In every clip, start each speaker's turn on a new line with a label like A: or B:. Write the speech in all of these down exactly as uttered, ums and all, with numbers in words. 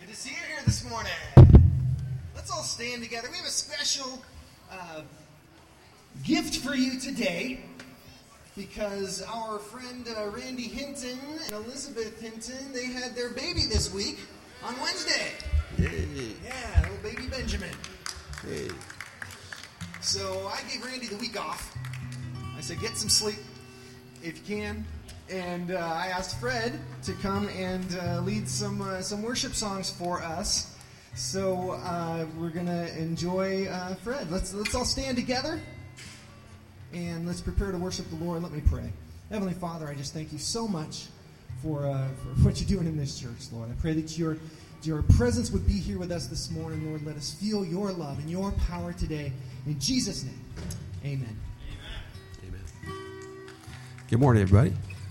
A: Good to see you here this morning. Let's all stand together. We have a special uh, gift for you today because our friend uh, Randy Hinton and Elizabeth Hinton, they had their baby this week on Wednesday.
B: Yay.
A: Yeah, little baby Benjamin.
B: Hey.
A: So I gave Randy the week off. I said, get some sleep if you can. And uh, I asked Fred to come and uh, lead some uh, some worship songs for us. So uh, we're gonna enjoy uh, Fred. Let's let's all stand together and let's prepare to worship the Lord. Let me pray. Heavenly Father, I just thank you so much for uh, for what you're doing in this church, Lord. I pray that your your presence would be here with us this morning, Lord. Let us feel your love and your power today. In Jesus' name, amen.
B: Amen. Good morning, everybody.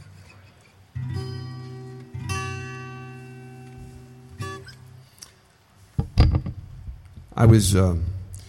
B: I was um,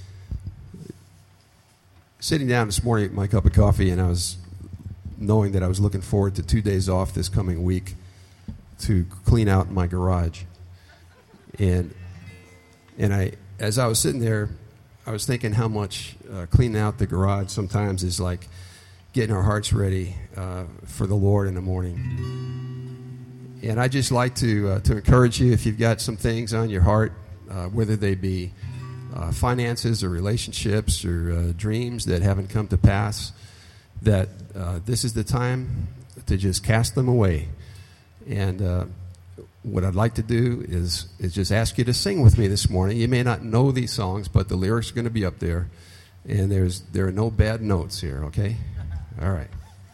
B: sitting down this morning at my cup of coffee, and I was knowing that I was looking forward to two days off this coming week to clean out my garage. And and I, as I was sitting there, I was thinking how much uh, cleaning out the garage sometimes is like getting our hearts ready uh, for the Lord in the morning. And I just like to uh, to encourage you, if you've got some things on your heart, uh, whether they be uh, finances or relationships or uh, dreams that haven't come to pass, that uh, this is the time to just cast them away. And uh, what I'd like to do is is just ask you to sing with me this morning. You may not know these songs, but the lyrics are going to be up there, and there's there are no bad notes here. Okay, all right.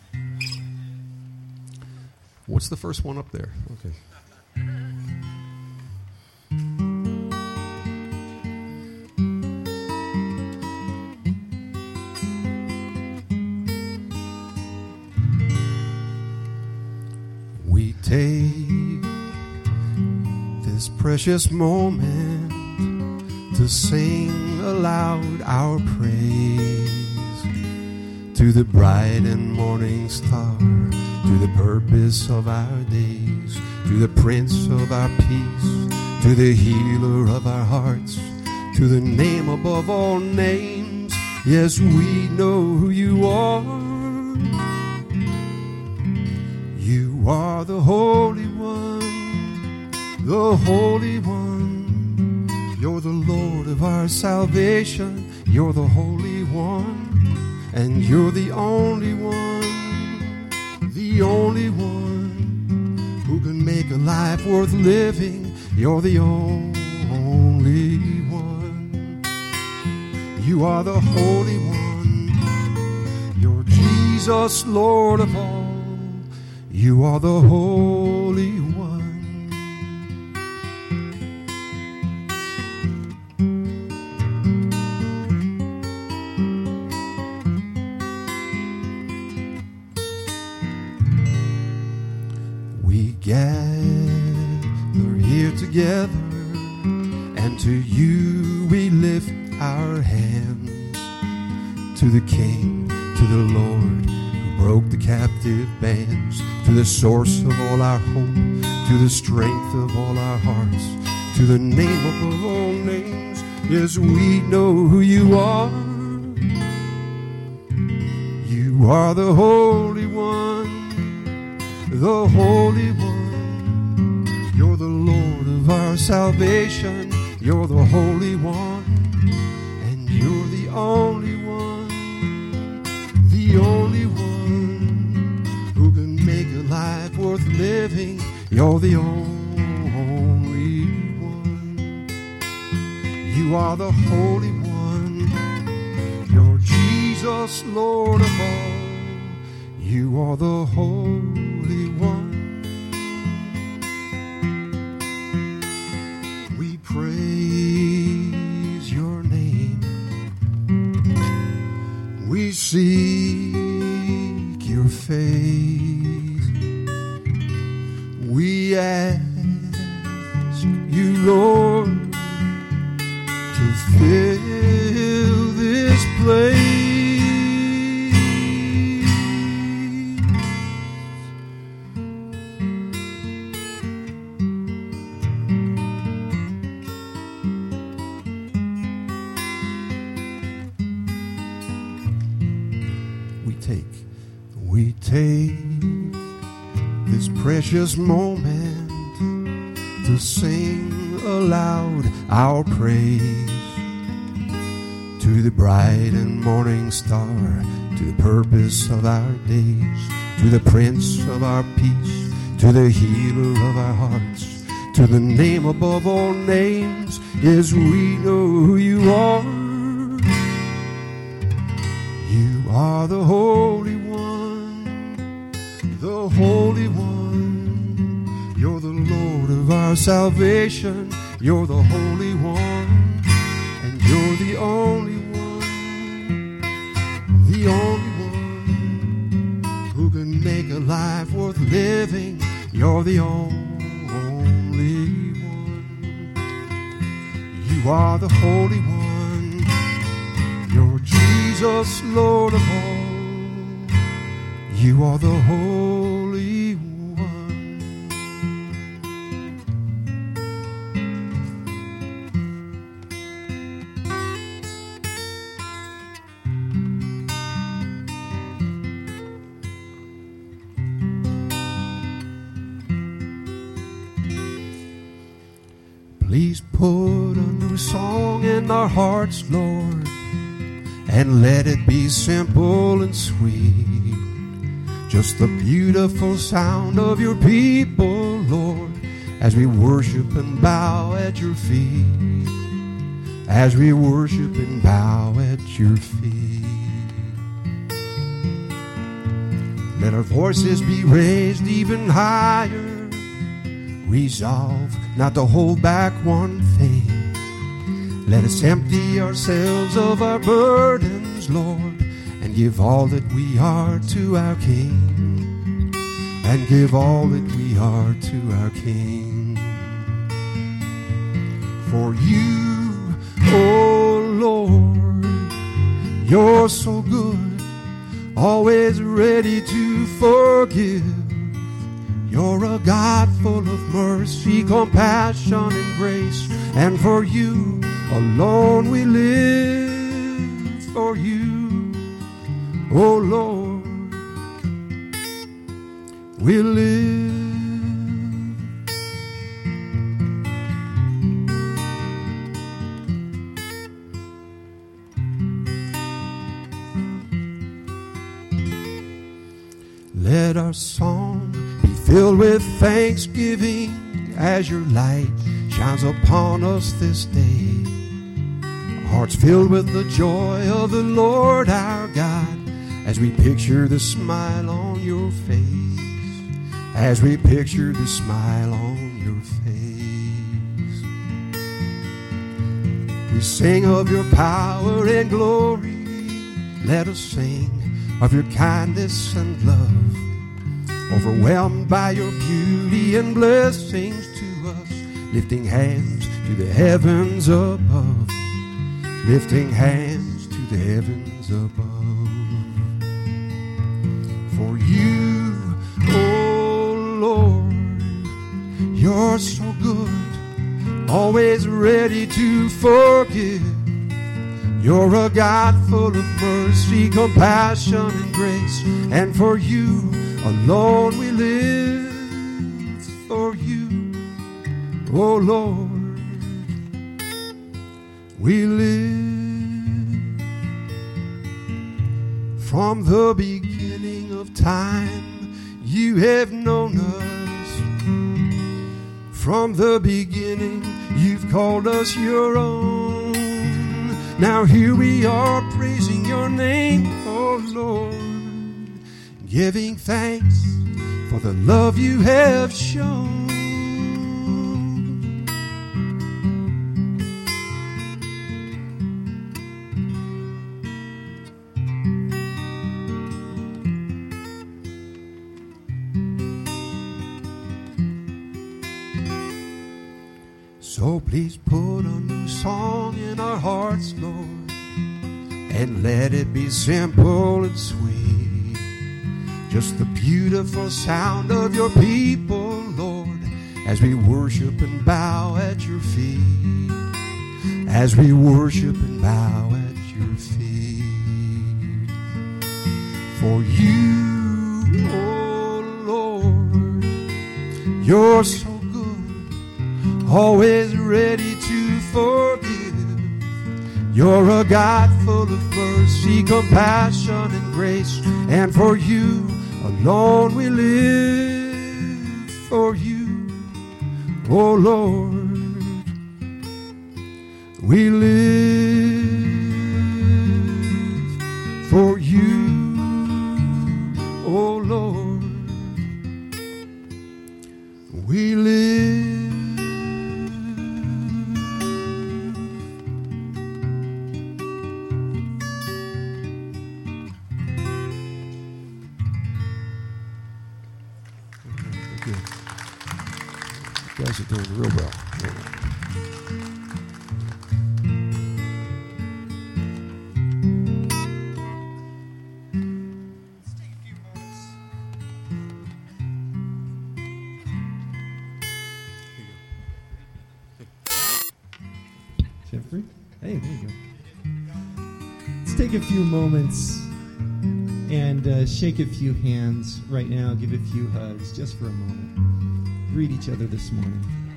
B: What's the first one up there? Okay. We take this precious moment to sing aloud our praise to the bright and morning star, to the purpose of our days, to the Prince of our peace, to the healer of our hearts, to the name above all names. Yes, we know who you are. You are the Holy One, the Holy One. You're the Lord of our salvation. You're the Holy One, and you're the only one, the only one who can make a life worth living. You're the only one. You are the Holy One. You're Jesus, Lord of all. You are the Holy One. Gather here together, and to you we lift our hands, to the King, to the Lord who broke the captive bands, to the source of all our hope, to the strength of all our hearts, to the name above all names. Yes, we know who you are. You are the Holy One, the Holy One. You're the Lord of our salvation. You're the Holy One, and you're the only one, the only one who can make a life worth living. You're the only one. You are the Holy One. You're Jesus, Lord of all. You are the Holy One. We praise your name. We seek your face. We ask you, Lord, to fill this place. take this precious moment to sing aloud our praise to the bright and morning star, to the purpose of our days, to the Prince of our peace, to the healer of our hearts, to the name above all names. Yes, we know who you are. You are the Holy One, the Holy One. You're the Lord of our salvation. You're the Holy One, and you're the only one, the only one who can make a life worth living. You're the only one. You are the Holy One. You're Jesus, Lord of all. You are the Holy One. Please put a new song in our hearts, Lord, and let it be simple and sweet. Just the beautiful sound of your people, Lord, as we worship and bow at your feet. As we worship and bow at your feet. Let our voices be raised even higher. Resolve not to hold back one thing. Let us empty ourselves of our burdens, Lord, and give all that we are to our King. And give all that we are to our King. For you, oh Lord, you're so good, always ready to forgive. You're a God full of mercy, compassion, and grace. And for you alone we live. For you, oh Lord, we live. Let our song be filled with thanksgiving as your light shines upon us this day. Hearts filled with the joy of the Lord our God, as we picture the smile on your face. As we picture the smile on your face. We sing of your power and glory. Let us sing of your kindness and love. Overwhelmed by your beauty and blessings to us, lifting hands to the heavens above, lifting hands to the heavens above. For you, oh Lord, you're so good, always ready to forgive. You're a God full of mercy, compassion, and grace. And for you alone we live. For you, oh Lord, we live. From the beginning of time, you have known us. From the beginning, you've called us your own. Now here we are praising your name, oh Lord, giving thanks for the love you have shown. So please put a new song in our hearts, Lord, and let it be simple and sweet. Just the beautiful sound of your people, Lord, as we worship and bow at your feet. As we worship and bow at your feet. For you, You're so good, always ready to forgive. You're a God full of mercy, compassion, and grace. And for you alone we live, for you, oh Lord, we live for you, oh Lord, we live. Good. You guys are doing real well. Real well.
C: Jeffrey? Hey, there you go. Let's take a few moments and uh, shake a few hands right now, give a few hugs just for a moment. Greet each other this morning.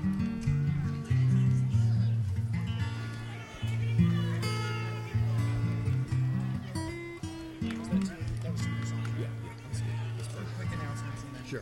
B: Sure.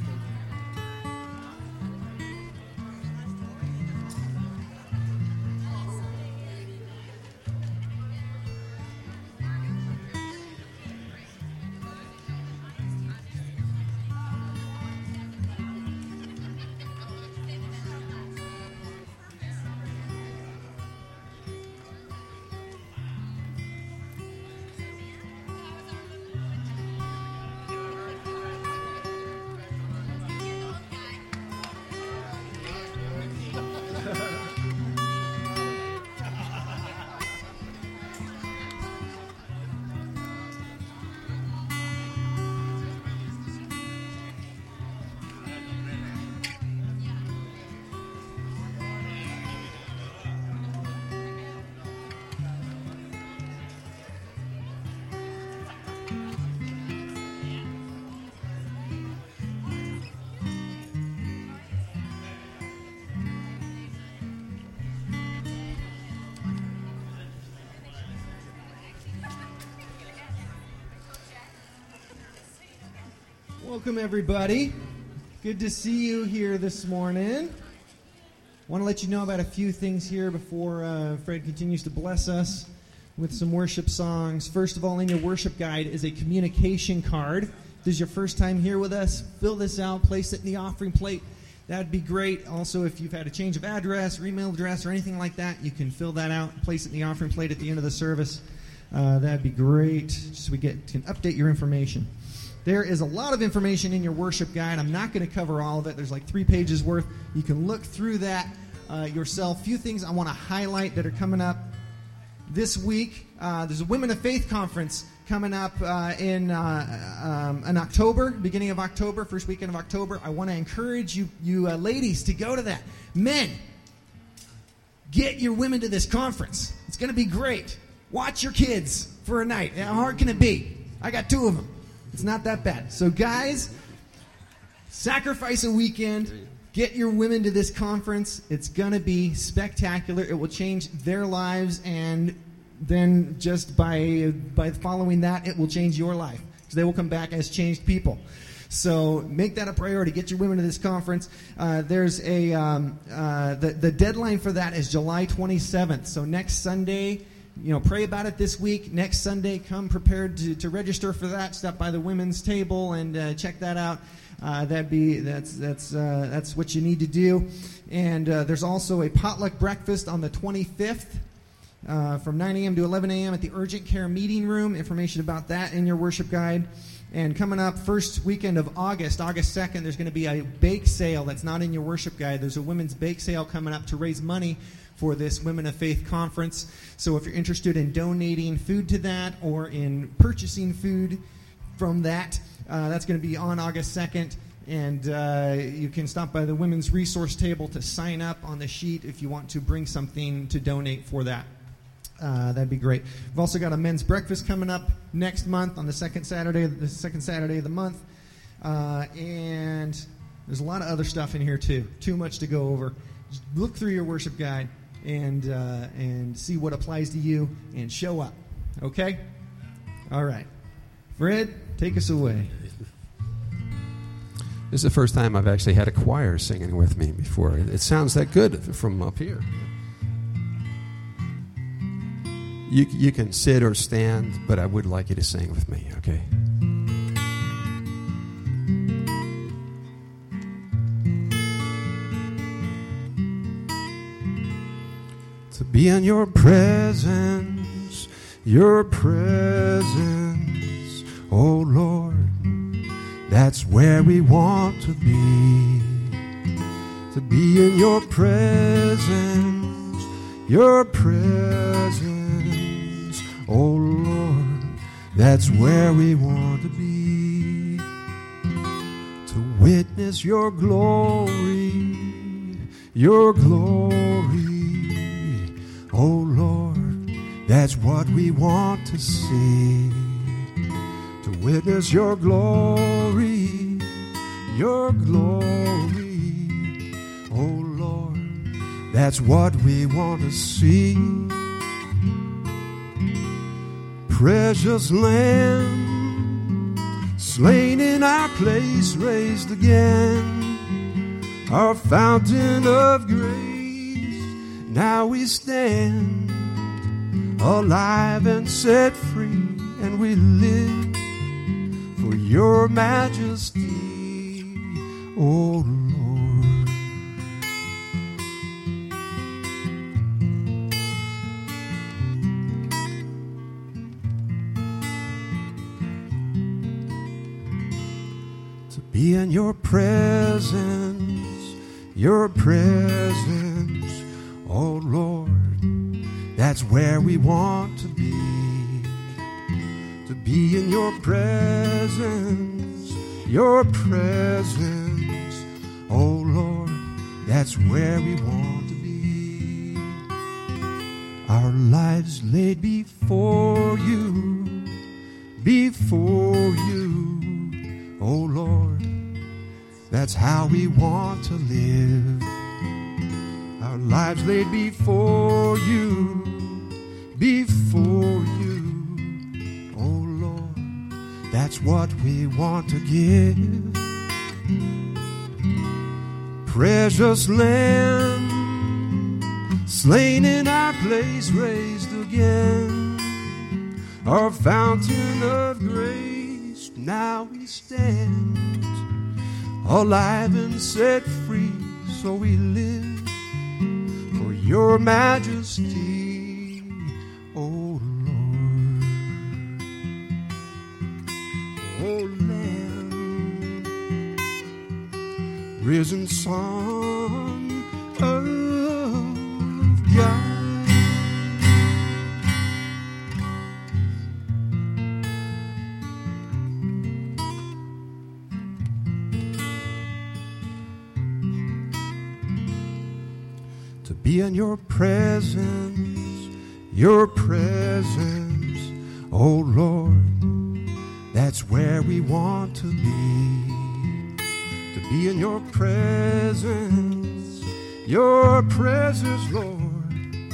C: Welcome, everybody. Good to see you here this morning. Want to let you know about a few things here before uh, Fred continues to bless us with some worship songs. First of all, in your worship guide is a communication card. If this is your first time here with us, fill this out, place it in the offering plate. That'd be great. Also, if you've had a change of address or email address or anything like that, you can fill that out, place it in the offering plate at the end of the service. Uh, that'd be great, just so we get can update your information. There is a lot of information in your worship guide. I'm not going to cover all of it. There's like three pages worth. You can look through that uh, yourself. A few things I want to highlight that are coming up this week. Uh, there's a Women of Faith conference coming up uh, in uh, um, in October, beginning of October, first weekend of October. I want to encourage you, you uh, ladies, to go to that. Men, get your women to this conference. It's going to be great. Watch your kids for a night. How hard can it be? I got two of them. It's not that bad. So, guys, sacrifice a weekend. Get your women to this conference. It's going to be spectacular. It will change their lives, and then just by by following that, it will change your life, because they will come back as changed people. So make that a priority. Get your women to this conference. Uh, there's a um, uh, the the deadline for that is July twenty-seventh. So next Sunday. You know, pray about it this week. Next Sunday, come prepared to, to register for that. Stop by the women's table and uh, check that out. Uh, that'd be that's that's uh, that's what you need to do. And uh, there's also a potluck breakfast on the twenty-fifth uh, from nine a.m. to eleven a.m. at the Urgent Care Meeting Room. Information about that in your worship guide. And coming up first weekend of August, August second, there's going to be a bake sale that's not in your worship guide. There's a women's bake sale coming up to raise money for this Women of Faith conference. So if you're interested in donating food to that or in purchasing food from that, uh, that's going to be on August second. And uh, you can stop by the women's resource table to sign up on the sheet if you want to bring something to donate for that. Uh, that'd be great. We've also got a men's breakfast coming up next month on the second Saturday, the second Saturday of the month. Uh, and There's a lot of other stuff in here, too. Too much to go over. Just look through your worship guide and uh, and see what applies to you and show up. Okay? All right. Fred, take us away.
B: This is the first time I've actually had a choir singing with me before. It sounds that good from up here. You, you can sit or stand, but I would like you to sing with me, okay? To be in your presence, your presence, oh Lord, that's where we want to be. To be in your presence, your presence, oh Lord, that's where we want to be. To witness your glory, your glory, oh Lord, that's what we want to see. To witness your glory, your glory, oh Lord, that's what we want to see. Precious Lamb, slain in our place, raised again, our fountain of grace. Now we stand alive and set free, and we live for your majesty, oh Lord. To be in your presence, your presence, oh Lord, that's where we want to be. To be in your presence, your presence, oh Lord, that's where we want to be. Our lives laid before you, before you, oh Lord, that's how we want to live. Our lives laid before you, before you, oh Lord, that's what we want to give. Precious Lamb, slain in our place, raised again, our fountain of grace. Now we stand alive and set free, so we live for your majesty, oh Lord. Oh Lamb, risen Son of God. To be in your presence, your presence, oh Lord, that's where we want to be. To be in your presence, your presence, Lord,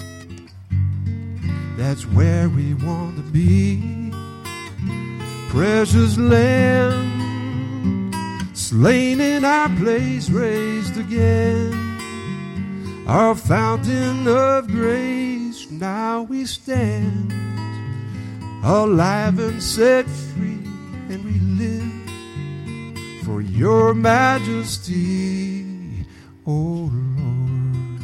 B: that's where we want to be. Precious Lamb, slain in our place, raised again, our fountain of grace. Now we stand alive and set free, and we live for your majesty, oh Lord.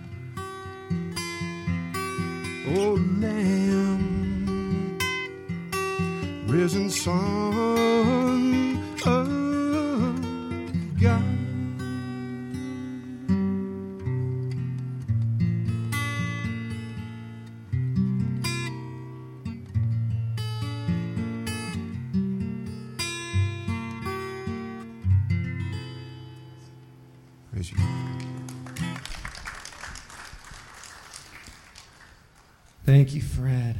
B: Oh Lamb, risen Son of God. Praise you.
C: Thank you, Fred.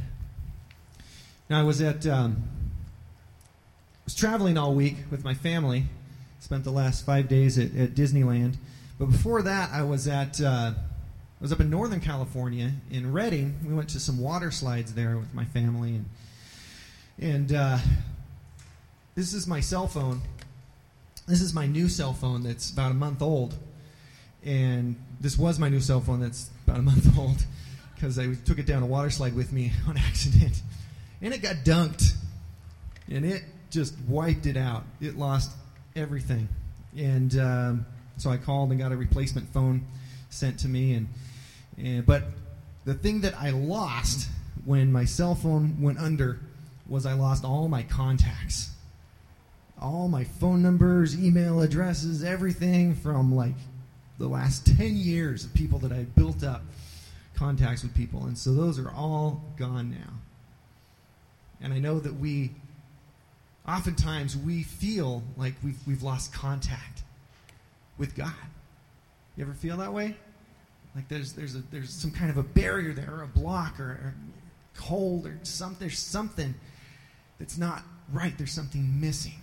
C: Now, I was at um, was traveling all week with my family, Spent the last five days at, at Disneyland. But before that, I was at uh, I was up in Northern California in Redding. We went to some water slides there with my family, and and uh, this is my cell phone. This is my new cell phone that's about a month old, and this was my new cell phone that's about a month old because I took it down a water slide with me on accident, and it got dunked, and it just wiped it out. It lost everything, and um, so I called and got a replacement phone sent to me, and, and but the thing that I lost when my cell phone went under was I lost all my contacts. All my phone numbers, email addresses, everything from like the last ten years of people that I built up contacts with people. And so those are all gone now. And I know that we, oftentimes we feel like we've, we've lost contact with God. You ever feel that way? Like there's there's a there's some kind of a barrier there, or a block, or, or cold, or something. There's something that's not right. There's something missing.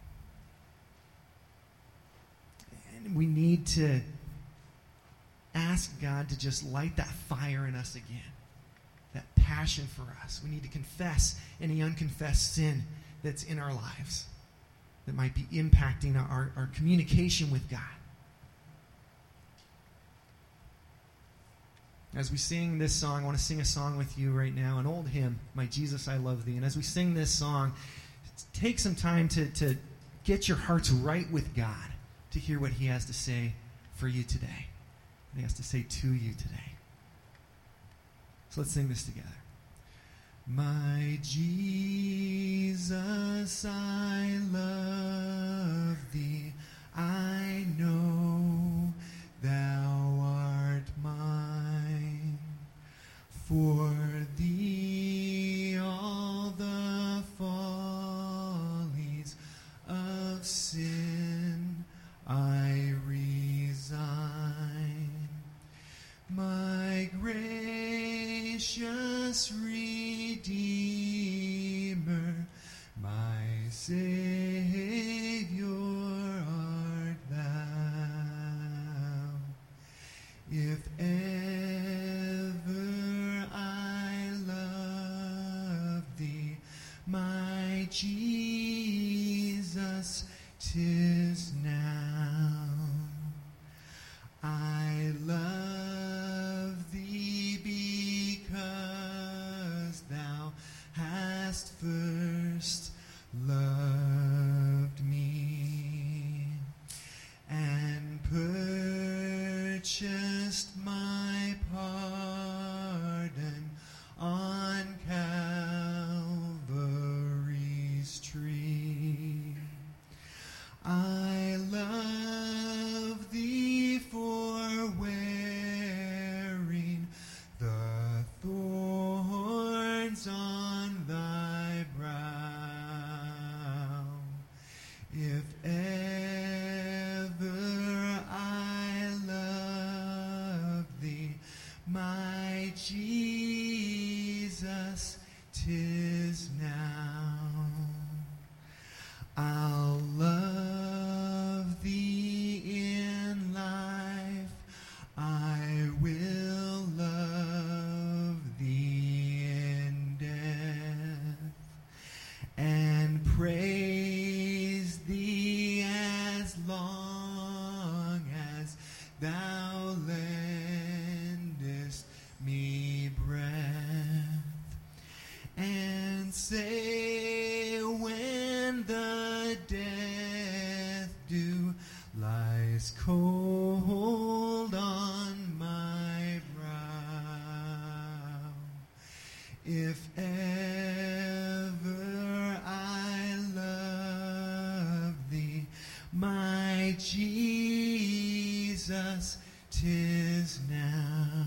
C: And we need to ask God to just light that fire in us again, that passion for us. We need to confess any unconfessed sin that's in our lives that might be impacting our, our communication with God. As we sing this song, I want to sing a song with you right now, an old hymn, My Jesus, I Love Thee. And as we sing this song, take some time to, to get your hearts right with God, to hear what He has to say for you today, what He has to say to you today. So let's sing this together. My Jesus, I love Thee. I know Thou art mine. For Thee all the follies of sin I resign. My gracious Redeemer, my Savior art Thou. If ever I love Thee, my Jesus, 'tis now. I love Thee because Thou hast first loved me and purchased my pardon on Calvary's tree. I love Thee for wearing the thorns on Thy brow. If ever I love Thee, my Jesus, 'tis now. I'll love Thee in life, I will love Thee in death, and praise Thee as long as Thou lendest me breath, and say when the death dew lies cold on my brow, if ever I love Thee, my Jesus, 'tis now.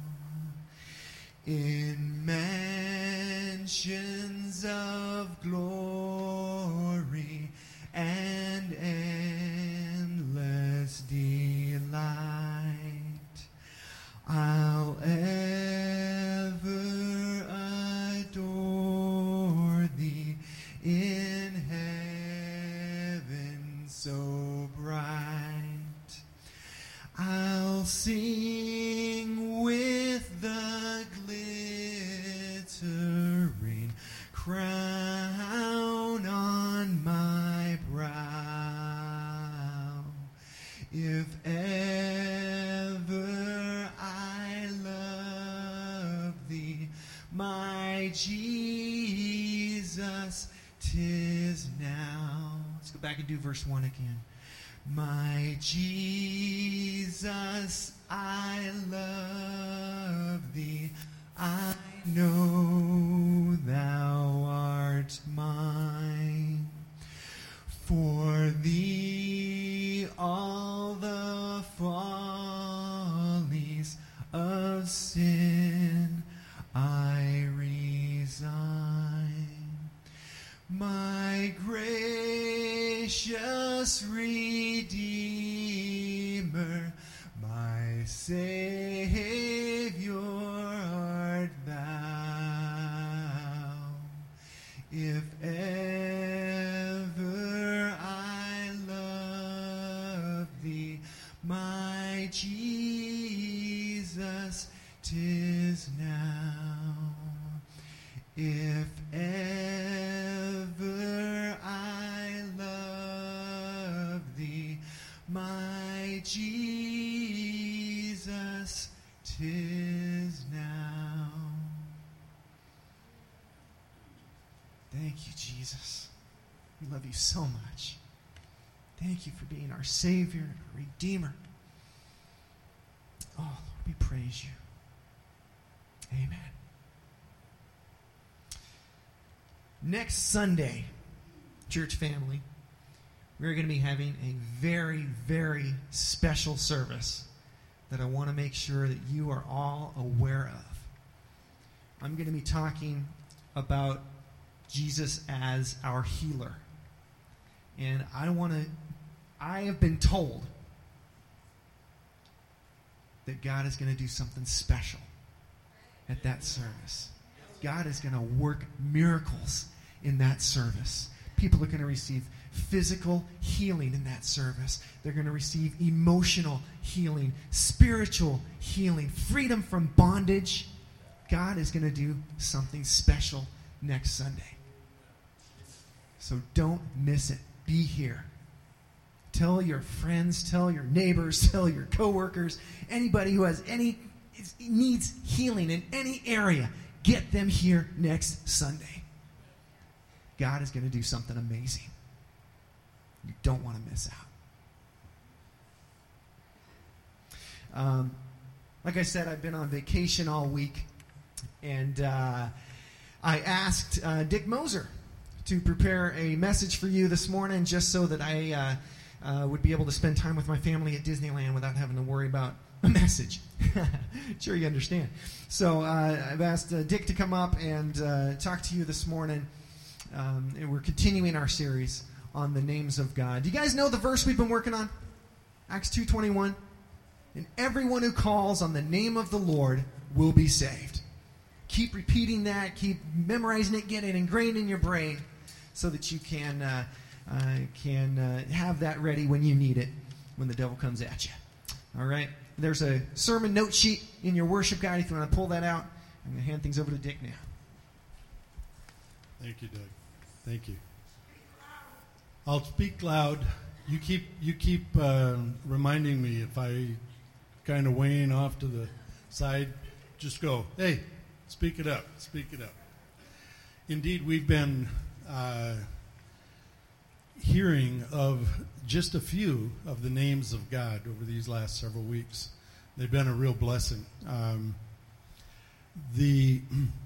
C: In mansions of glory and endless delight, I'll ever adore Thee in heaven so Jesus, 'tis now. Let's go back and do verse one again. My Jesus, I love thee. I know thou art mine. For thee all the follies of sin I resign. My gracious Redeemer, my Savior art thou. If ever I love thee, my Jesus, 'tis now. If ever I love thee, my Jesus, 'tis now. Thank you, Jesus. We love you so much. Thank you for being our Savior and our Redeemer. Oh, Lord, we praise you. Amen. Next Sunday, church family, we're going to be having a very, very special service that I want to make sure that you are all aware of. I'm going to be talking about Jesus as our healer. And I want to, I have been told that God is going to do something special at that service. God is going to work miracles in that service. People are going to receive physical healing in that service. They're going to receive emotional healing, spiritual healing, freedom from bondage. God is going to do something special next Sunday. So don't miss it. Be here. Tell your friends, tell your neighbors, tell your coworkers, anybody who has any needs healing in any area, get them here next Sunday. God is going to do something amazing. You don't want to miss out. Um, like I said, I've been on vacation all week, and uh, I asked uh, Dick Moser to prepare a message for you this morning, just so that I uh, uh, would be able to spend time with my family at Disneyland without having to worry about a message. Sure, you understand. So uh, I've asked uh, Dick to come up and uh, talk to you this morning. Um, and we're continuing our series on the names of God. Do you guys know the verse we've been working on? Acts two twenty-one. And everyone who calls on the name of the Lord will be saved. Keep repeating that. Keep memorizing it. Get it ingrained in your brain so that you can, uh, uh, can uh, have that ready when you need it, when the devil comes at you. All right? There's a sermon note sheet in your worship guide. If you want to pull that out, I'm going to hand things over to Dick now.
D: Thank you, Doug. Thank you. I'll speak loud. You keep you keep uh, reminding me if I kind of weighing off to the side. Just go, hey, speak it up, speak it up. Indeed, we've been uh, hearing of just a few of the names of God over these last several weeks. They've been a real blessing. Um, the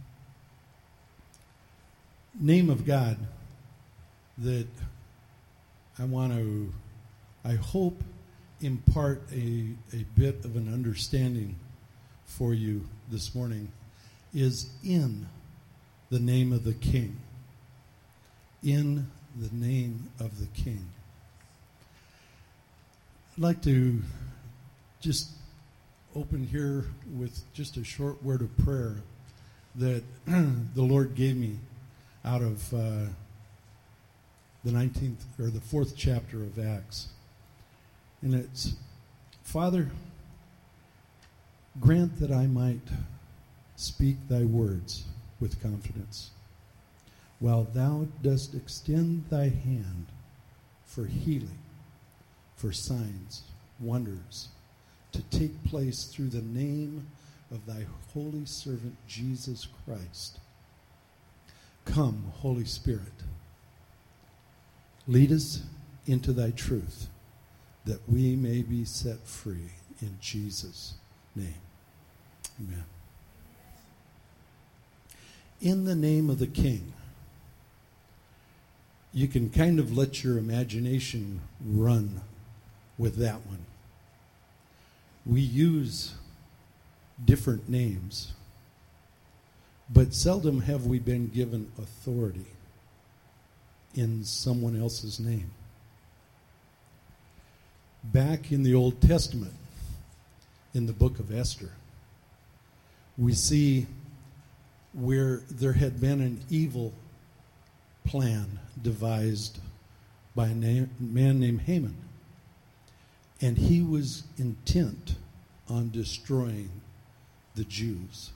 D: name of God that I want to, I hope, impart a, a bit of an understanding for you this morning is in the name of the King. In the name of the King. I'd like to just open here with just a short word of prayer that the Lord gave me out of uh, the nineteenth or the fourth chapter of Acts. And it's, Father, grant that I might speak thy words with confidence, while thou dost extend thy hand for healing, for signs, wonders, to take place through the name of thy holy servant Jesus Christ. Come, Holy Spirit, lead us into thy truth, that we may be set free in Jesus' name. Amen. In the name of the King. You can kind of let your imagination run with that one. We use different names, but seldom have we been given authority in someone else's name. Back in the Old Testament, in the book of Esther, we see where there had been an evil plan devised by a man named Haman. And he was intent on destroying the Jews.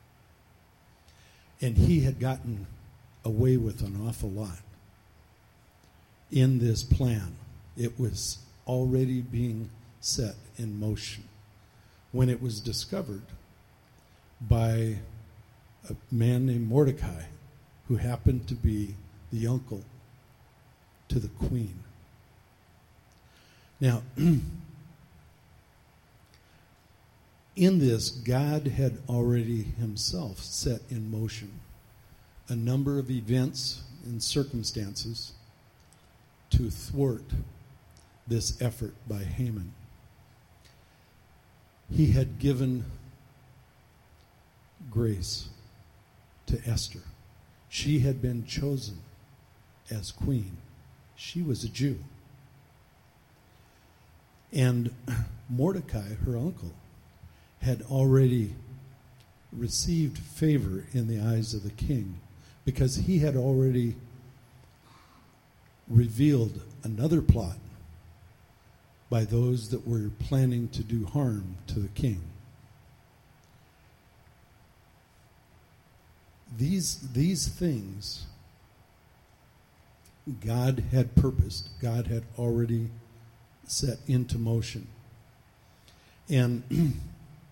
D: And he had gotten away with an awful lot in this plan. It was already being set in motion when it was discovered by a man named Mordecai, who happened to be the uncle to the queen. Now, in this, God had already himself set in motion a number of events and circumstances to thwart this effort by Haman. He had given grace to Esther. She had been chosen as queen. She was a Jew. And Mordecai, her uncle, had already received favor in the eyes of the king because he had already revealed another plot by those that were planning to do harm to the king. These, these things God had purposed, God had already set into motion. And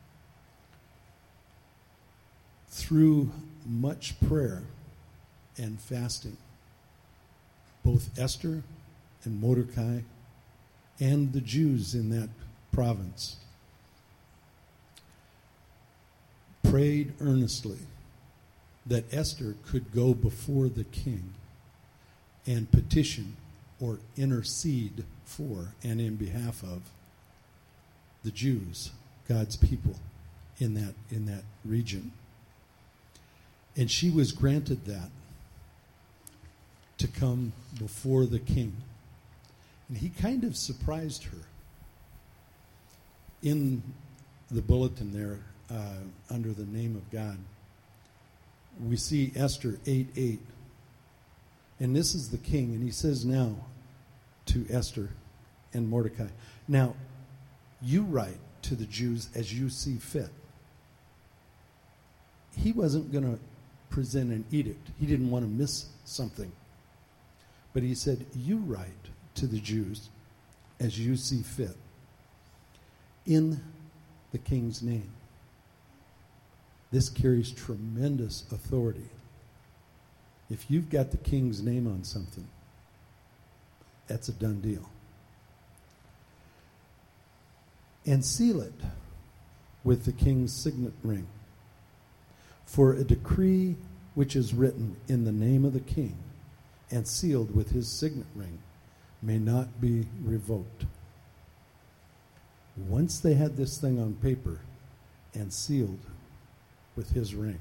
D: through much prayer and fasting, both Esther and Mordecai and the Jews in that province prayed earnestly that Esther could go before the king and petition or intercede for and in behalf of the Jews, God's people in that in that region. And she was granted that to come before the king. And he kind of surprised her. In the bulletin there, uh, under the name of God, we see Esther eight eight. And this is the king, and he says now to Esther and Mordecai, now, you write to the Jews as you see fit. He wasn't going to present an edict. He didn't want to miss something. But he said, you write to the Jews as you see fit in the king's name. This carries tremendous authority. If you've got the king's name on something, that's a done deal. And seal it with the king's signet ring. For a decree which is written in the name of the king and sealed with his signet ring may not be revoked. Once they had this thing on paper and sealed with his ring,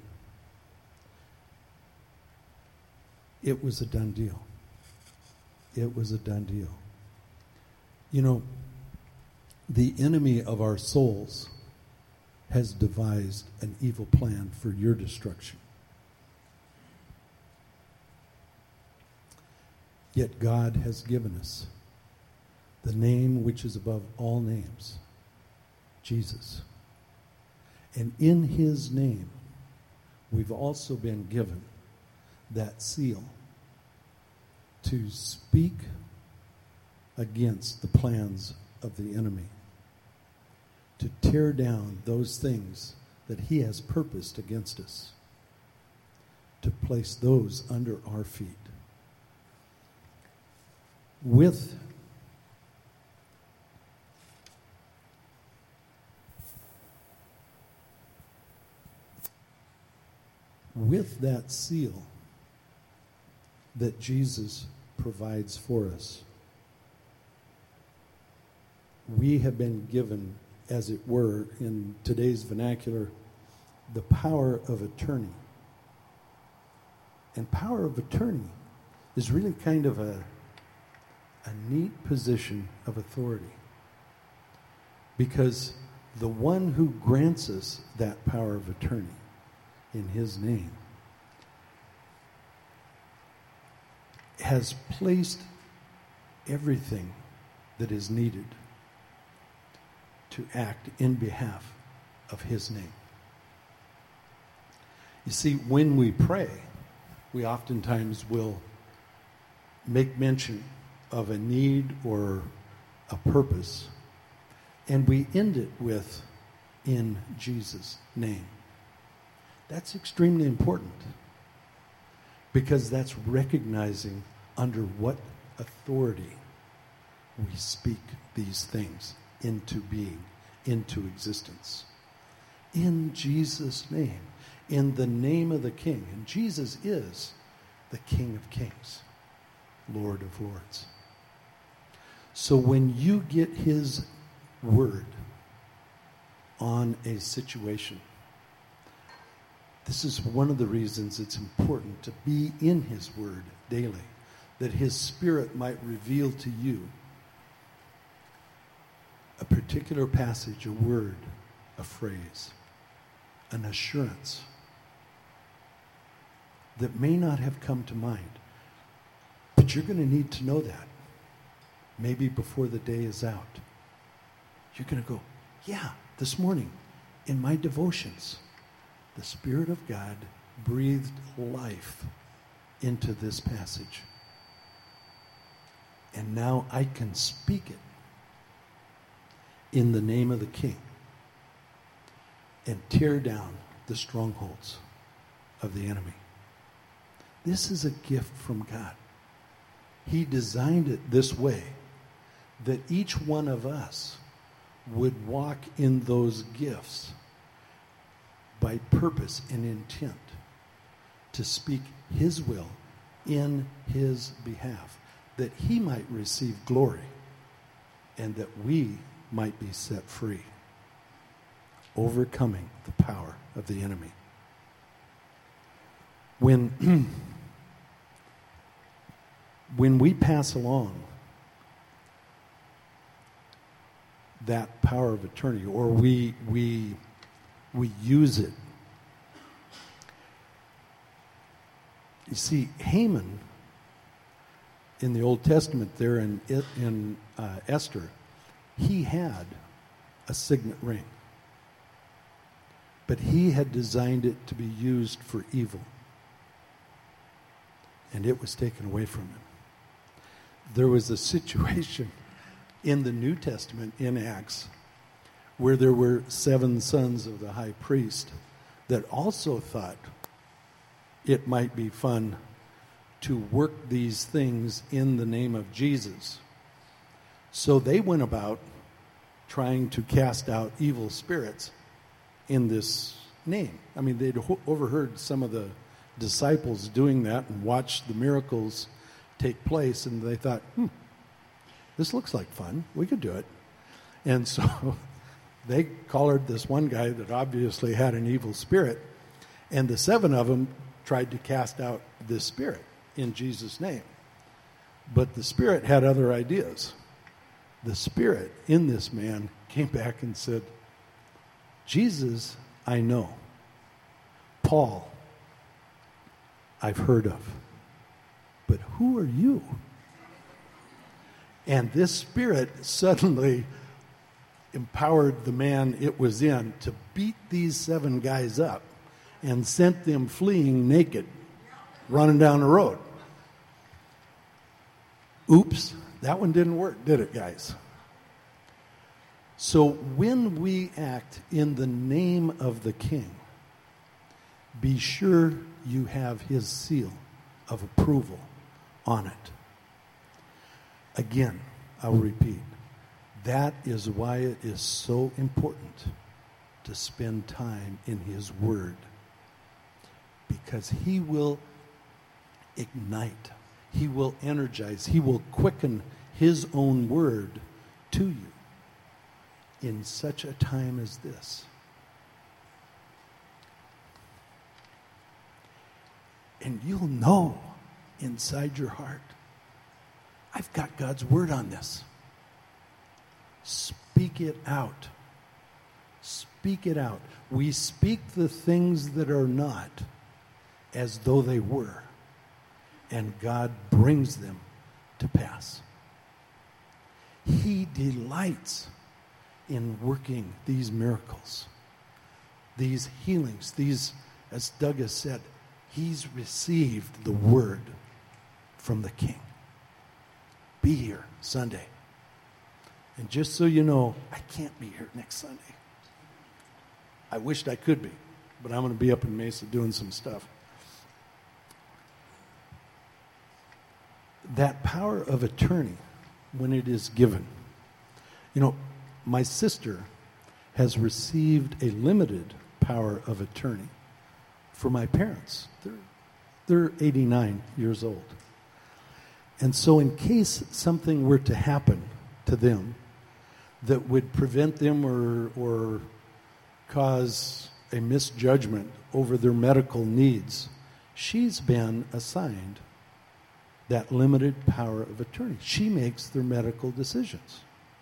D: it was a done deal. It was a done deal. You know, the enemy of our souls has devised an evil plan for your destruction. Yet God has given us the name which is above all names, Jesus. And in his name, we've also been given that seal to speak against the plans of the enemy, to tear down those things that he has purposed against us. to place those under our feet. With with that seal that Jesus provides for us, we have been given, as it were, in today's vernacular, the power of attorney. And power of attorney is really kind of a, a neat position of authority, because the one who grants us that power of attorney in his name has placed everything that is needed to act in behalf of his name. You see, when we pray, we oftentimes will make mention of a need or a purpose, and we end it with, in Jesus' name. That's extremely important, because that's recognizing under what authority we speak these things into being, into existence. In Jesus' name, in the name of the King. And Jesus is the King of Kings, Lord of Lords. So when you get his word on a situation, this is one of the reasons it's important to be in his word daily, that his Spirit might reveal to you a particular passage, a word, a phrase, an assurance that may not have come to mind. But you're going to need to know that. Maybe before the day is out. You're going to go, yeah, this morning in my devotions, the Spirit of God breathed life into this passage. And now I can speak it in the name of the King and tear down the strongholds of the enemy. This is a gift from God. He designed it this way, that each one of us would walk in those gifts by purpose and intent to speak his will in his behalf, that he might receive glory and that we might be set free, overcoming the power of the enemy. When, when we pass along that power of attorney, or we we we use it. You see, Haman in the Old Testament, there in in uh, Esther, he had a signet ring, but he had designed it to be used for evil, and it was taken away from him. There was a situation in the New Testament, in Acts, where there were seven sons of the high priest that also thought it might be fun to work these things in the name of Jesus. So they went about trying to cast out evil spirits in this name. I mean, they'd ho- overheard some of the disciples doing that and watched the miracles take place, and they thought, hmm, this looks like fun. We could do it. And so they collared this one guy that obviously had an evil spirit, and the seven of them tried to cast out this spirit in Jesus' name. But the spirit had other ideas. The spirit in this man came back and said, Jesus, I know. Paul, I've heard of. But who are you? And this spirit suddenly empowered the man it was in to beat these seven guys up and sent them fleeing naked, running down the road. Oops, that one didn't work, did it, guys? So when we act in the name of the King, be sure you have his seal of approval on it. Again, I will repeat, that is why it is so important to spend time in his word, because he will ignite, he will energize, he will quicken his own word to you in such a time as this. And you'll know inside your heart, I've got God's word on this. Speak it out. Speak it out. We speak the things that are not as though they were, and God brings them to pass. He delights in working these miracles, these healings, these, as Doug has said, he's received the word from the King. Be here Sunday. And just so you know, I can't be here next Sunday. I wished I could be, but I'm going to be up in Mesa doing some stuff. That power of attorney, when it is given, you know, my sister has received a limited power of attorney for my parents. They're, they're eighty-nine years old. And so in case something were to happen to them that would prevent them or, or cause a misjudgment over their medical needs, she's been assigned that limited power of attorney. She makes their medical decisions.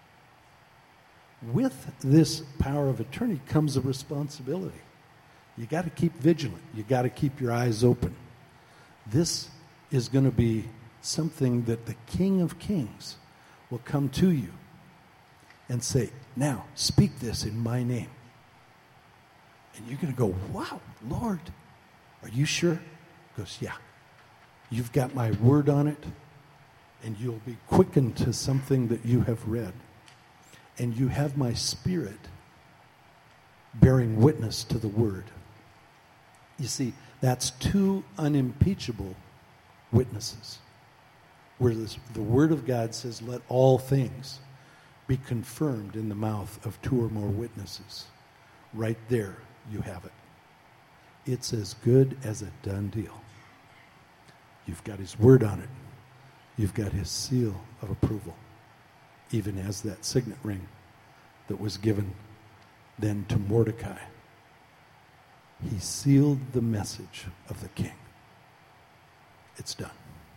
D: With this power of attorney comes a responsibility. You got to keep vigilant. You got to keep your eyes open. This is going to be something that the King of Kings will come to you and say, now, speak this in my name. And you're going to go, wow, Lord, are you sure? He goes, yeah. You've got my word on it, and you'll be quickened to something that you have read. And you have my spirit bearing witness to the word. You see, that's two unimpeachable witnesses. Where this, the word of God says, let all things be confirmed in the mouth of two or more witnesses. Right there, you have it. It's as good as a done deal. You've got his word on it. You've got his seal of approval, even as that signet ring that was given then to Mordecai. He sealed the message of the king. It's done.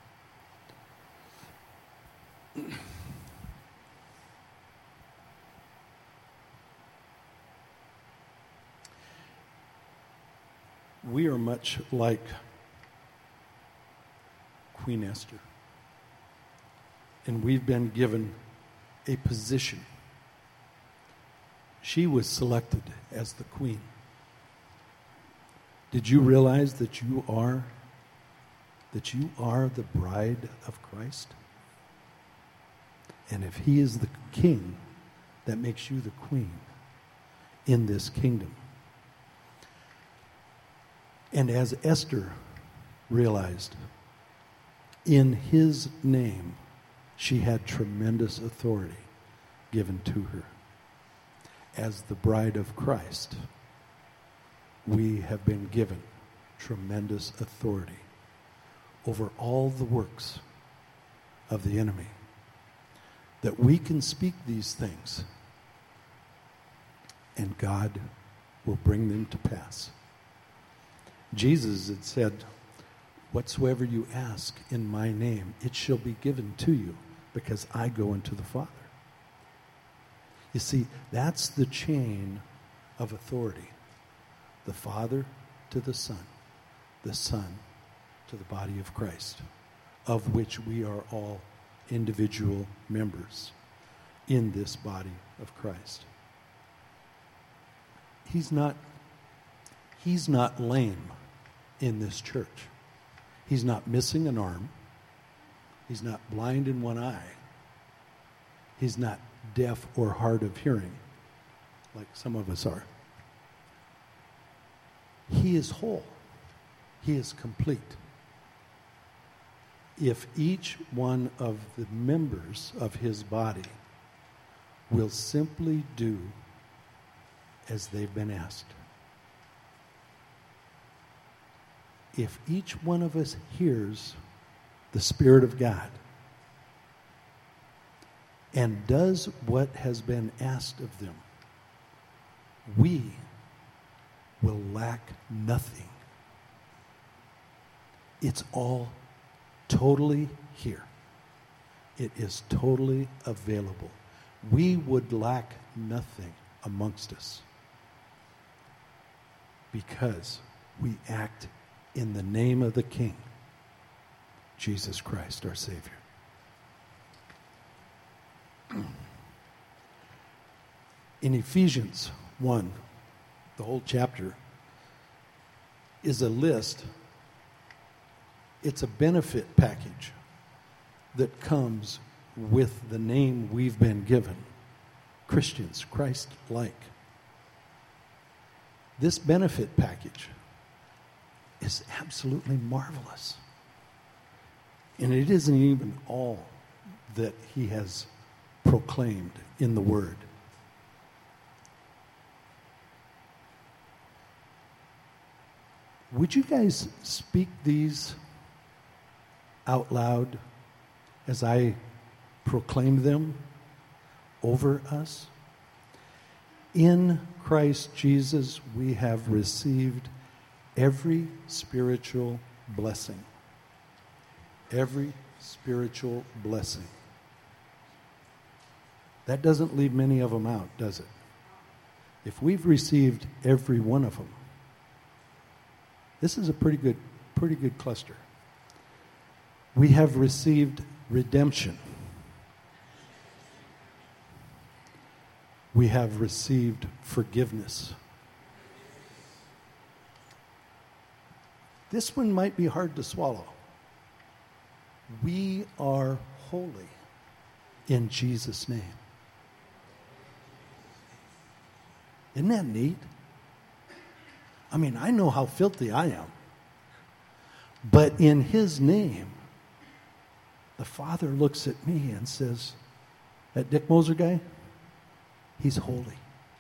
D: We are much like Queen Esther. And we've been given a position. She was selected as the queen. Did you realize that you are that you are the bride of Christ? And if he is the king, that makes you the queen in this kingdom. And as Esther realized, in his name, she had tremendous authority given to her. As the bride of Christ, we have been given tremendous authority over all the works of the enemy, that we can speak these things and God will bring them to pass. Jesus had said, whatsoever you ask in my name, it shall be given to you, because I go into the Father. You see, that's the chain of authority. The Father to the Son, the Son to the body of Christ, of which we are all individual members in this body of Christ. He's not, he's not lame in this church. He's not missing an arm. He's not blind in one eye. He's not deaf or hard of hearing, like some of us are. He is whole. He is complete. If each one of the members of his body will simply do as they've been asked. If each one of us hears the Spirit of God and does what has been asked of them, we will lack nothing. It's all totally here. It is totally available. We would lack nothing amongst us because we act in the name of the King, Jesus Christ, our Savior. In Ephesians one, the whole chapter is a list. It's a benefit package that comes with the name we've been given, Christians, Christ-like. This benefit package is absolutely marvelous. And it isn't even all that he has proclaimed in the Word. Would you guys speak these out loud as I proclaim them over us? In Christ Jesus, we have received every spiritual blessing. Every spiritual blessing. That doesn't leave many of them out, does it? If we've received every one of them, this is a pretty good, pretty good cluster. We have received redemption. We have received forgiveness. This one might be hard to swallow. We are holy in Jesus' name. Isn't that neat? I mean, I know how filthy I am. But in his name, the Father looks at me and says, that Dick Moser guy, he's holy.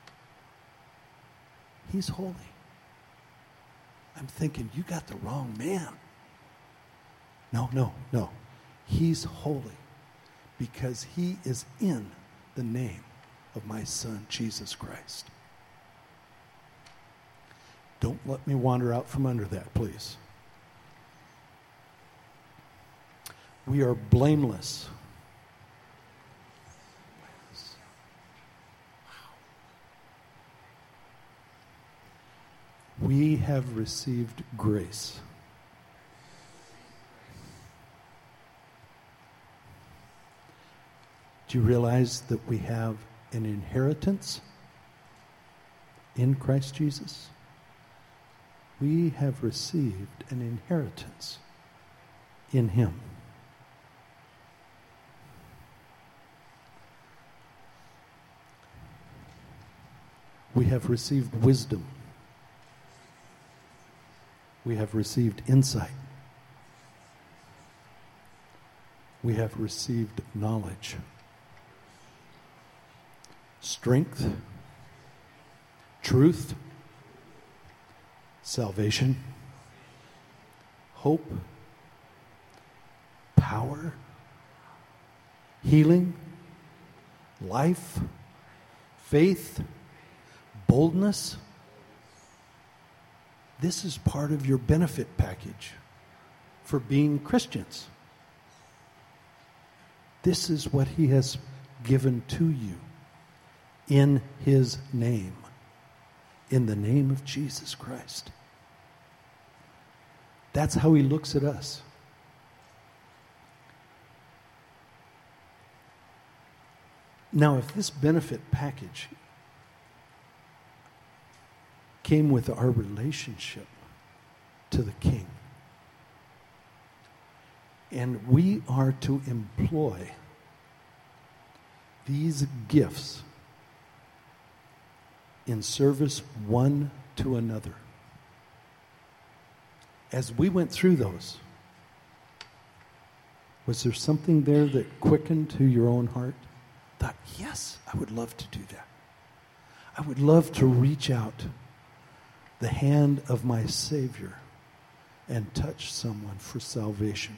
D: He's holy. I'm thinking, you got the wrong man. No, no, no. He's holy because he is in the name of my Son, Jesus Christ. Don't let me wander out from under that, please. We are blameless. We have received grace. Do you realize that we have an inheritance in Christ Jesus? We have received an inheritance in him. We have received wisdom. We have received insight. We have received knowledge, strength, truth, salvation, hope, power, healing, life, faith, boldness. This is part of your benefit package for being Christians. This is what he has given to you in his name, in the name of Jesus Christ. That's how he looks at us. Now, if this benefit package came with our relationship to the King, and we are to employ these gifts in service one to another, as we went through those, was there something there that quickened to your own heart? Thought, yes, I would love to do that. I would love to reach out the hand of my Savior and touch someone for salvation.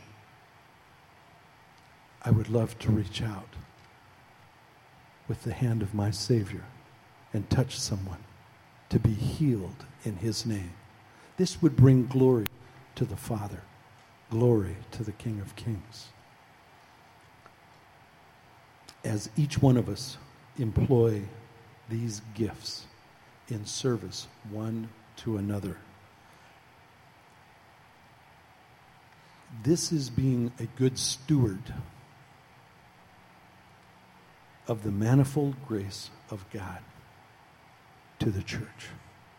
D: I would love to reach out with the hand of my Savior and touch someone to be healed in his name. This would bring glory to the Father, glory to the King of Kings. As each one of us employ these gifts in service one to another, this is being a good steward of the manifold grace of God to the church.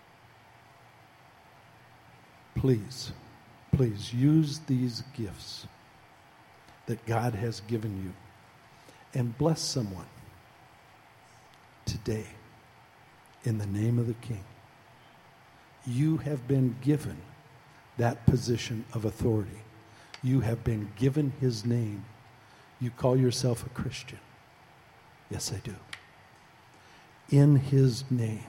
D: Please, please use these gifts that God has given you and bless someone today in the name of the King. You have been given that position of authority. You have been given his name. You call yourself a Christian. Yes, I do. In his name,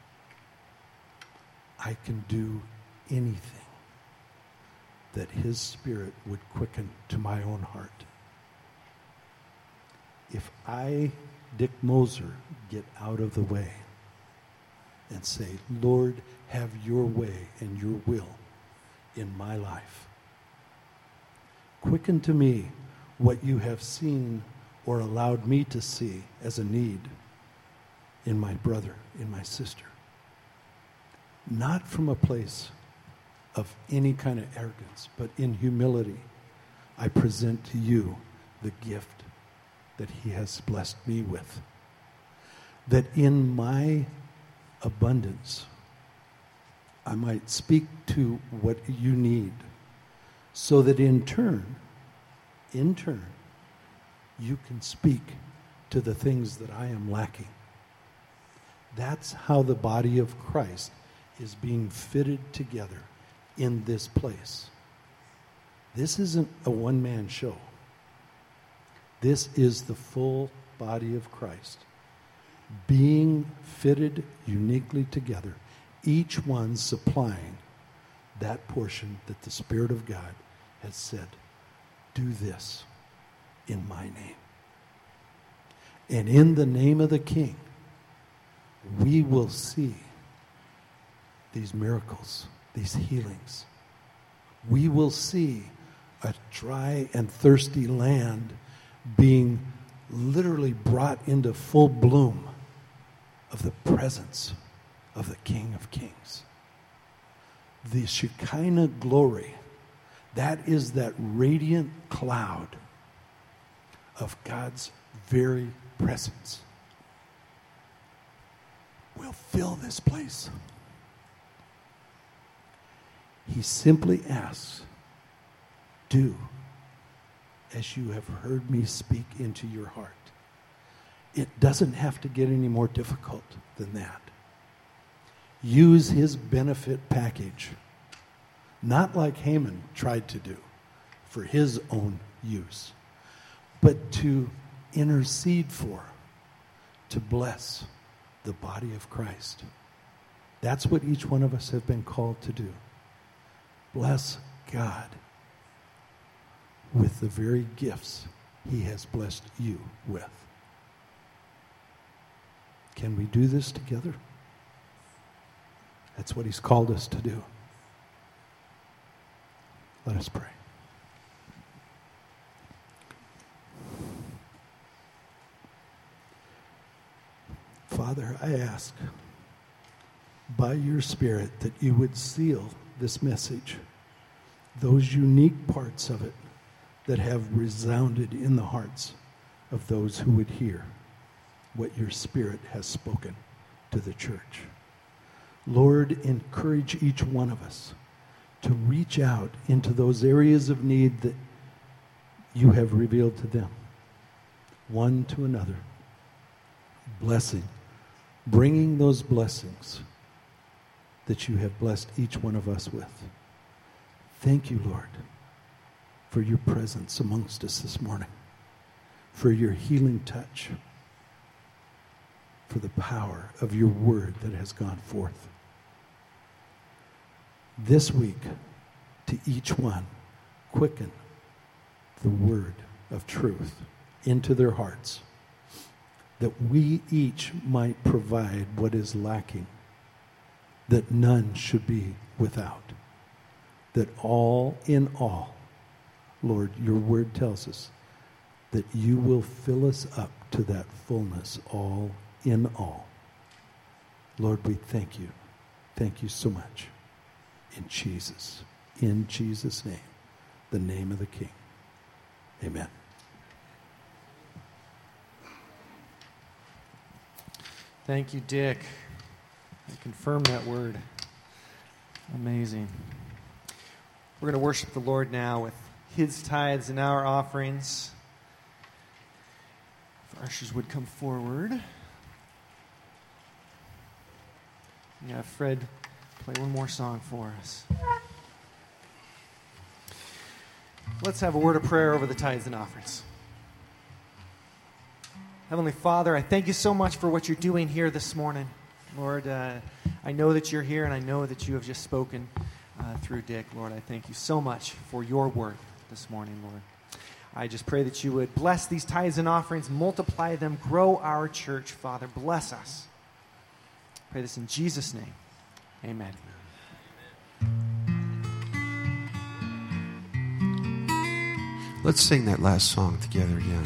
D: I can do anything that his Spirit would quicken to my own heart. If I, Dick Moser, get out of the way and say, Lord, have your way and your will in my life. Quicken to me what you have seen or allowed me to see as a need in my brother, in my sister. Not from a place of any kind of arrogance, but in humility, I present to you the gift that he has blessed me with. That in my abundance, I might speak to what you need, so that in turn, in turn, you can speak to the things that I am lacking. That's how the body of Christ is being fitted together in this place. This isn't a one-man show. This is the full body of Christ being fitted uniquely together, each one supplying that portion that the Spirit of God has said, do this in my name. And in the name of the King, we will see these miracles, these healings. We will see a dry and thirsty land being literally brought into full bloom of the presence of the King of Kings. The Shekinah glory, that is that radiant cloud of God's very presence, will fill this place. He simply asks, do as you have heard me speak into your heart. It doesn't have to get any more difficult than that. Use his benefit package, not like Haman tried to do for his own use, but to intercede for, to bless the body of Christ. That's what each one of us have been called to do. Bless God with the very gifts he has blessed you with. Can we do this together? That's what he's called us to do. Let us pray. Father, I ask by your Spirit that you would seal this message, those unique parts of it that have resounded in the hearts of those who would hear what your Spirit has spoken to the church. Lord, encourage each one of us to reach out into those areas of need that you have revealed to them, one to another, blessing, bringing those blessings that you have blessed each one of us with. Thank you, Lord, for your presence amongst us this morning, for your healing touch, for the power of your word that has gone forth. This week, to each one, quicken the word of truth into their hearts, that we each might provide what is lacking, that none should be without, that all in all, Lord, your word tells us that you will fill us up to that fullness, all in all. Lord, we thank you. Thank you so much. In Jesus, in Jesus' name, the name of the King. Amen.
C: Thank you, Dick. I confirm that word. Amazing. We're going to worship the Lord now with his tithes and our offerings. If our ushers would come forward. Yeah, Fred, play one more song for us. Let's have a word of prayer over the tithes and offerings. Heavenly Father, I thank you so much for what you're doing here this morning. Lord, uh, I know that you're here, and I know that you have just spoken uh, through Dick. Lord, I thank you so much for your word this morning, Lord. I just pray that you would bless these tithes and offerings, multiply them, grow our church, Father. Bless us. I pray this in Jesus' name. Amen.
B: Let's sing that last song together again.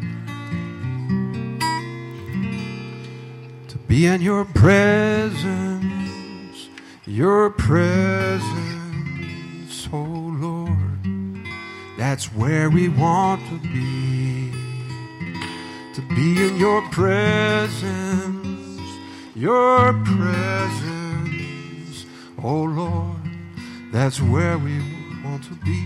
B: To be in your presence, your presence, oh Lord, that's where we want to be. To be in your presence, your presence, oh Lord, that's where we want to be.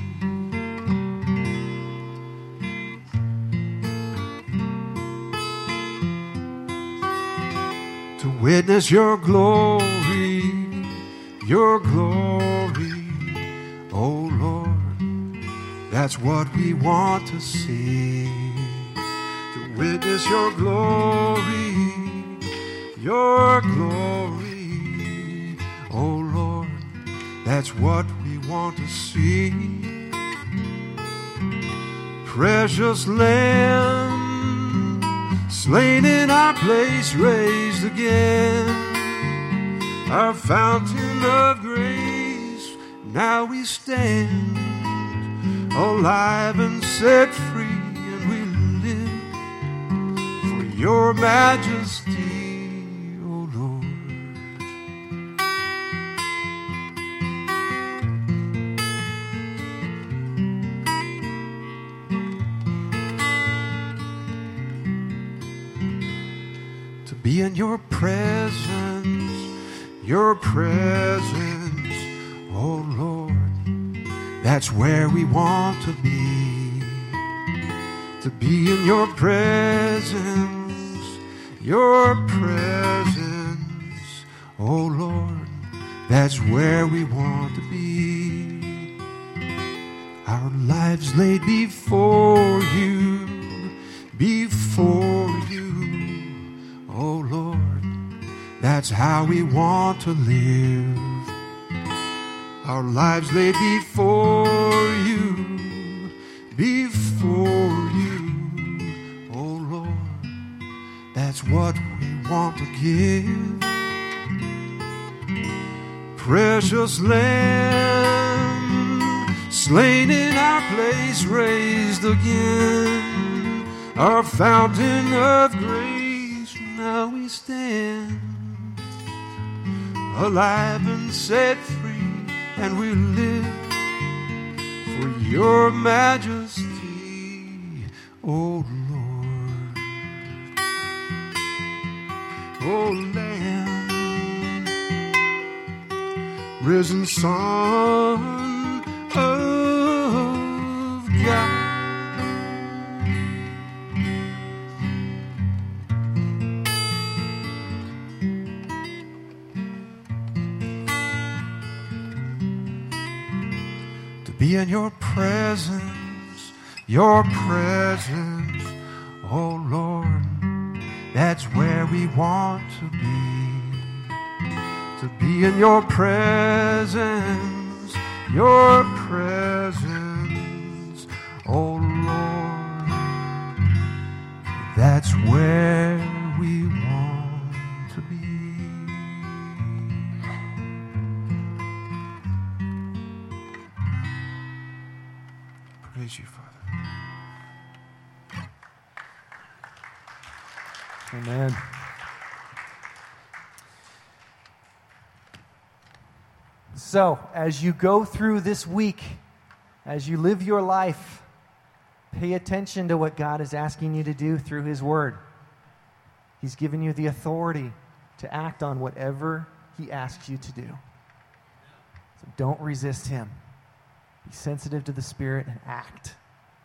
B: To witness your glory, your glory, oh Lord, that's what we want to see. To witness your glory, your glory, oh Lord, that's what we want to see. Precious Lamb, slain in our place, raised again, our fountain of grace, now we stand, alive and set free, and we live for your majesty, O Lord. To be in your presence, your presence, oh Lord, that's where we want to be. To be in your presence, your presence, oh Lord, that's where we want to be. Our lives laid before you, before you, oh Lord, that's how we want to live. Our lives laid before you, before you, oh Lord, that's what we want to give. Precious Lamb, slain in our place, raised again, our fountain of grace, now we stand, alive and set free, and we live for your majesty, O Lord. O Lamb, risen Son of God.
E: be in your presence, your presence, oh Lord. That's where we want to be, to be in your presence, your presence, oh Lord. That's where we want to be. Praise you, Father.
F: Amen. So, as you go through this week, as you live your life, pay attention to what God is asking you to do through His Word. He's given you the authority to act on whatever He asks you to do. So don't resist Him. Be sensitive to the Spirit and act.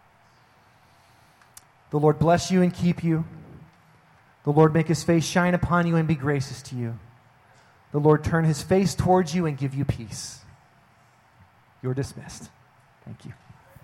F: The Lord bless you and keep you. The Lord make His face shine upon you and be gracious to you. The Lord turn His face towards you and give you peace. You're dismissed. Thank you.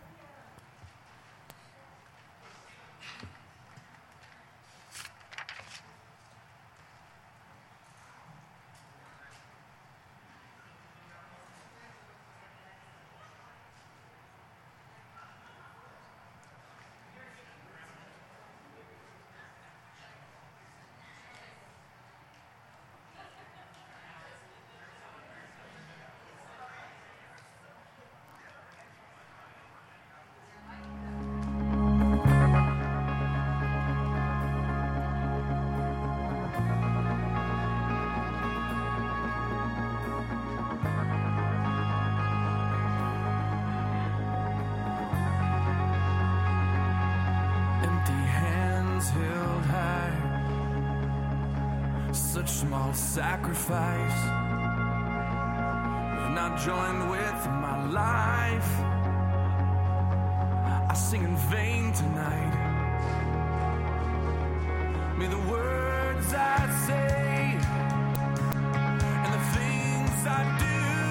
G: Small sacrifice, not joined with my life. I sing in vain tonight. May the words I say and the things I do